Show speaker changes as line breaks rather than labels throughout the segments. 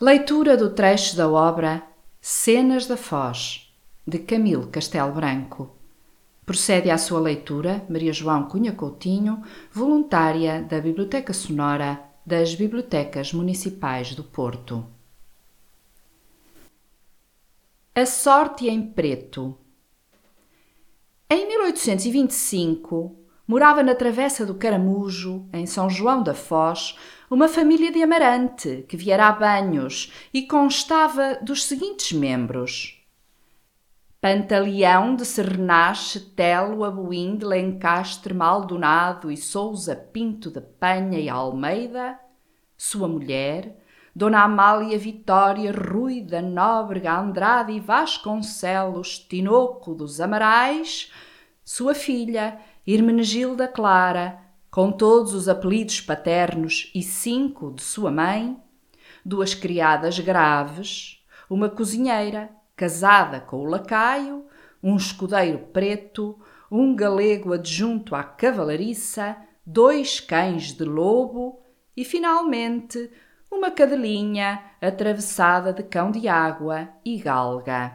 Leitura do trecho da obra Cenas da Foz, de Camilo Castelo Branco. Procede à sua leitura Maria João Cunha Coutinho, voluntária da Biblioteca Sonora das Bibliotecas Municipais do Porto. A Sorte em Preto. Em 1825, morava na Travessa do Caramujo, em São João da Foz, uma família de Amarante que viera a Banhos e constava dos seguintes membros: Pantaleão de Sernás, Telo, Abuim de Lencastre, Maldonado e Sousa Pinto de Penha e Almeida, sua mulher, Dona Amália Vitória Rui da Nóbrega Andrade e Vasconcelos Tinoco dos Amarais, sua filha, Hermenegilda Clara, com todos os apelidos paternos e 5 de sua mãe, 2 criadas graves, uma cozinheira, casada com o lacaio, um escudeiro preto, um galego adjunto à cavalariça, 2 cães de lobo e, finalmente, uma cadelinha atravessada de cão de água e galga.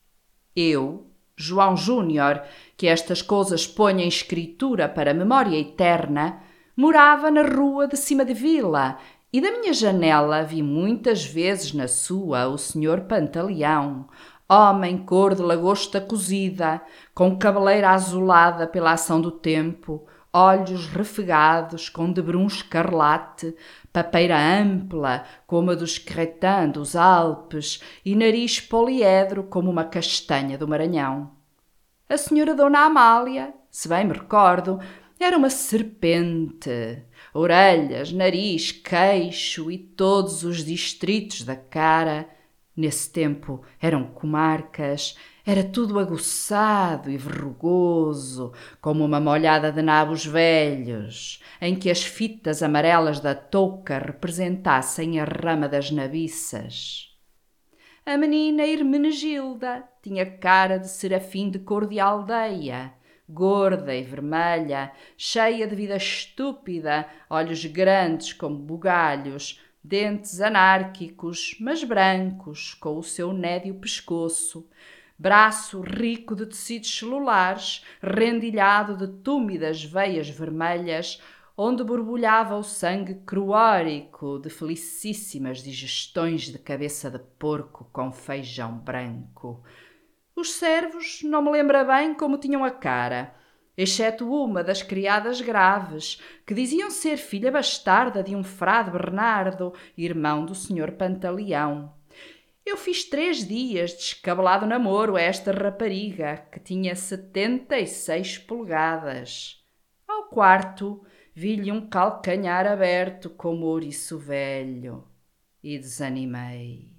Eu, João Júnior, que estas coisas ponho em escritura para a memória eterna, morava na rua de cima de vila e da minha janela vi muitas vezes na sua o senhor Pantaleão, homem cor de lagosta cozida, com cabeleira azulada pela ação do tempo, olhos refegados com debrum escarlate, papeira ampla como a dos cretins dos Alpes e nariz poliedro como uma castanha do Maranhão. A senhora Dona Amália, se bem me recordo, era uma serpente, orelhas, nariz, queixo e todos os distritos da cara. Nesse tempo eram comarcas, era tudo aguçado e verrugoso, como uma molhada de nabos velhos, em que as fitas amarelas da touca representassem a rama das nabiças. A menina Hermenegilda tinha cara de serafim de cor de aldeia, gorda e vermelha, cheia de vida estúpida, olhos grandes como bugalhos, dentes anárquicos, mas brancos, com o seu nédio pescoço, braço rico de tecidos celulares, rendilhado de túmidas veias vermelhas, onde borbulhava o sangue cruórico de felicíssimas digestões de cabeça de porco com feijão branco. Os servos não me lembra bem como tinham a cara, exceto uma das criadas graves, que diziam ser filha bastarda de um frade Bernardo, irmão do senhor Pantaleão. Eu fiz 3 dias de descabelado namoro a esta rapariga, que tinha 76 polegadas. Ao quarto, vi-lhe um calcanhar aberto como ouriço velho e desanimei.